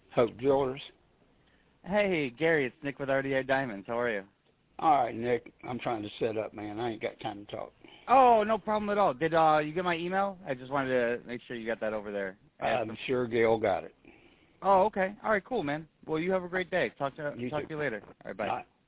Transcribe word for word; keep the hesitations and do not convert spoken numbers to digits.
Hope Jewelers. Hey, Gary, it's Nick with R D A Diamonds. How are you? All right, Nick. I'm trying to set up, man. I ain't got time to talk. Oh, no problem at all. Did uh, you get my email? I just wanted to make sure you got that over there. I'm sure Gail got it. Oh, okay. All right, cool, man. Well, you have a great day. Talk to You talk too. to you later. All right, bye. Bye.